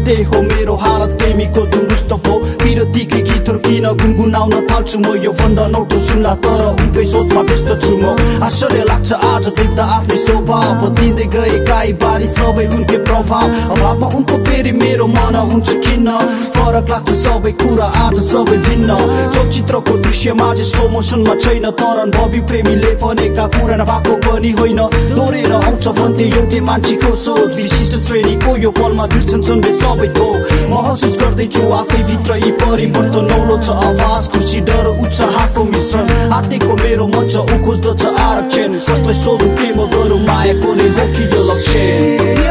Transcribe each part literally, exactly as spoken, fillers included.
त्यही हो मेरो हालत प्रेमीको दुरुस्त भो विरतीकै गीतहरू किन गुनगुनाउन थाल्छु म यो भन्दा नौटो सुन्ला तर उनकै सोचमा व्यस्त छु म आश्चर्य लाग्छ आज देख्दा आफ्नै स्वभाव बदलिँदै गए गाई बारी सबै उनकै प्रभाव अभावमा उनको फेरि मेरो मन हुन्छ खिन्न फरक लाग्छ सबै कुरा आज सबै भिन्न चलचित्रको दृश्यमा जे स्लो मोसनमा छैन तर भवि प्रेमीले भनेका कुरा नभएको पनि होइन दोहोरेर आउँछ भन्थे एउटै मान्छेको सोच विशिष्ट श्रेणीको यो पलमा बिर्सन्छन् उनले सबै थोक महसुस गर्दैछु आफै भित्र यी परिवर्तन नौलो छ आवाज खुसी डर उत्साहको मिश्रण हातेको मेरो मन छ ऊ खोज्दछ आरक्षण कसलाई सोधु के म गरौँ मायाको नै हो कि यो लक्षण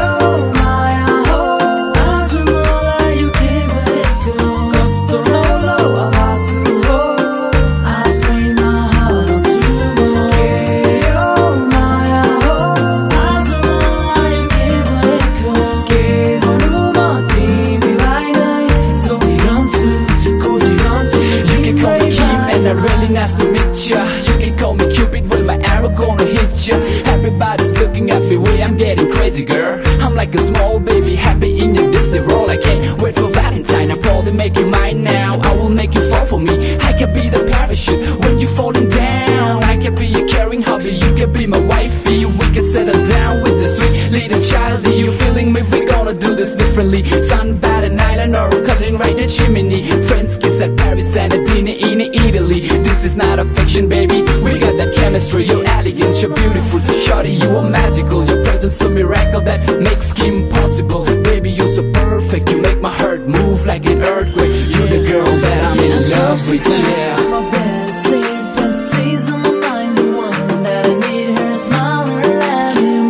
Really nice to meet ya. You can call me Cupid, well my arrow gonna hit ya. Everybody's looking at me, way I'm getting crazy, girl. I'm like a small baby, happy in your Disney role. I can't wait for Valentine, I'll probably make you mine now. I will make you fall for me, I can be the parachute when you're falling down. I can be your caring hubby, you can be my wifey. We can settle down with the sweet little child. Are you feeling me? We're gonna do this differently. Sunbat an island or cuddling right in the chimney. Friends kiss at Paris and a dinner in Italy. This is not a fiction, baby. We got that chemistry. You're elegant, you're beautiful. Shawty, you are magical. Your presence a miracle that makes skin possible. Baby, you're so perfect. You make my heart move like an earthquake. You're the girl that I'm in love with, yeah. My bed is sleep and sees on my mind the one that I need. Her smile, her laugh, yeah,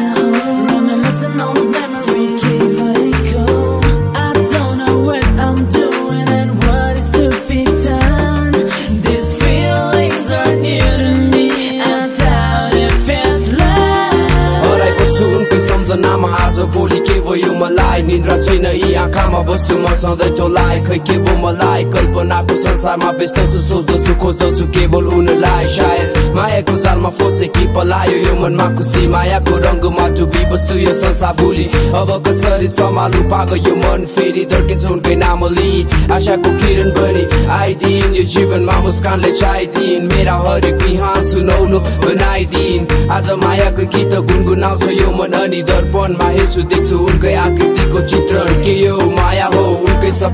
my reminiscing on those memories. Keep it cool. I don't know what I'm doing and what is to be done. These feelings are new to me. I doubt if it's love. हराएको छु उनकै सम्झनामा आज भोलि के भयो मलाई निन्द्रा छैन यी आँखामा बस्छु म सधैँ टोलाइ खै के भयो मलाई कल्पनाको संसारमा व्यस्त छु सोच्दछु खोज्दछु केवल उनलाई सायद मायाको जालमा फसे कि पलायो यो मनमा खुसी मायाको रङ्गमा डुबी बस्छु यो संसार भुली अब कसरी सम्हालु पागल यो मन फेरि धड्किन्छ उनकै नाम लिई आशाको किरण बनी आइदिन यो जीवनमा मुस्कानले छाइदिन मेरा हरेक बिहान सुनौलो बनाइदिन आज मायाको गीत गुनगुनाउँछ यो मन अनि दर्पणमा हेर्छु देख्छु उनकै आकृतिको चित्रण के यो माया हो उनकै